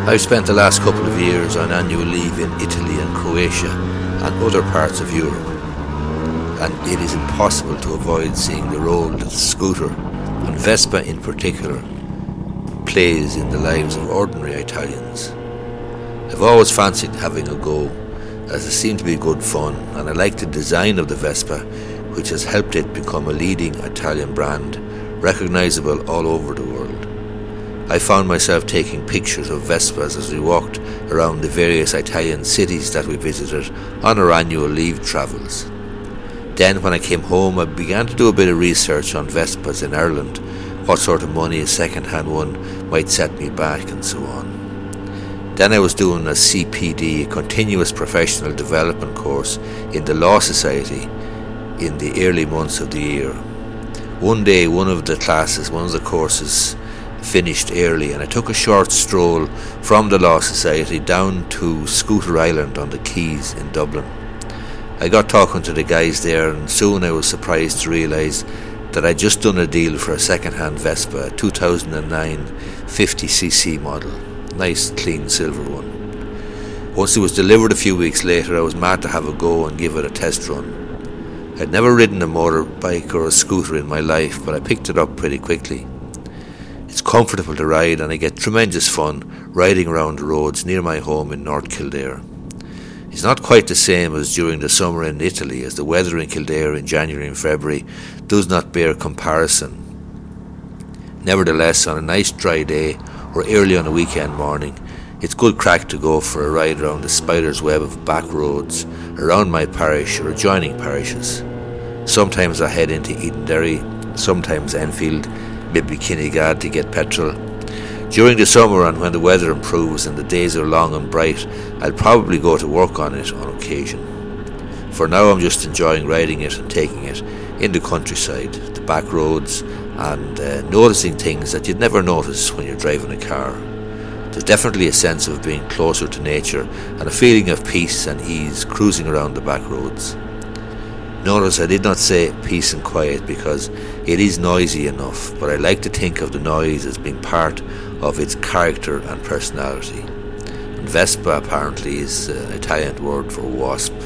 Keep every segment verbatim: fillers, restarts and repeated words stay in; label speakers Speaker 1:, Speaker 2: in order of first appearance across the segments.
Speaker 1: I've spent the last couple of years on annual leave in Italy and Croatia and other parts of Europe, and it is impossible to avoid seeing the role that the scooter, and Vespa in particular, plays in the lives of ordinary Italians. I've always fancied having a go, as it seemed to be good fun, and I like the design of the Vespa, which has helped it become a leading Italian brand, recognisable all over the world. I found myself taking pictures of Vespas as we walked around the various Italian cities that we visited on our annual leave travels. Then when I came home, I began to do a bit of research on Vespas in Ireland, what sort of money a second-hand one might set me back, and so on. Then I was doing a C P D, a continuous professional development course in the Law Society in the early months of the year. One day, one of the classes, one of the courses finished early, and I took a short stroll from the Law Society down to Scooter Island on the Quays in Dublin. I got talking to the guys there, and soon I was surprised to realise that I'd just done a deal for a second-hand Vespa, a two thousand nine fifty c c model, nice clean silver one. Once it was delivered a few weeks later, I was mad to have a go and give it a test run. I'd never ridden a motorbike or a scooter in my life, but I picked it up pretty quickly. It's comfortable to ride, and I get tremendous fun riding around the roads near my home in North Kildare. It's not quite the same as during the summer in Italy, as the weather in Kildare in January and February does not bear comparison. Nevertheless, on a nice dry day or early on a weekend morning, it's good crack to go for a ride around the spider's web of back roads around my parish or adjoining parishes. Sometimes I head into Edenderry, sometimes Enfield, maybe Kinnegad to get petrol. During the summer, and when the weather improves and the days are long and bright, I'll probably go to work on it on occasion. For now, I'm just enjoying riding it and taking it in the countryside, the back roads, and uh, noticing things that you'd never notice when you're driving a car. There's definitely a sense of being closer to nature and a feeling of peace and ease cruising around the back roads. Notice I did not say peace and quiet, because it is noisy enough, but I like to think of the noise as being part of its character and personality. And Vespa apparently is an Italian word for wasp.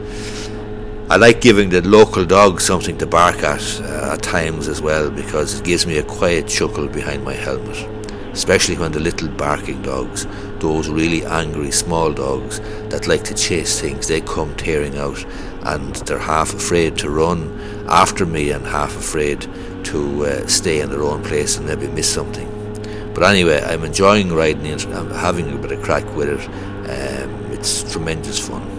Speaker 1: I like giving the local dog something to bark at uh, at times as well, because it gives me a quiet chuckle behind my helmet, especially when the little barking dogs, those really angry small dogs that like to chase things, they come tearing out, and they're half afraid to run after me and half afraid to uh, stay in their own place and maybe miss something. But anyway, I'm enjoying riding it, I'm having a bit of crack with it. Um, it's tremendous fun.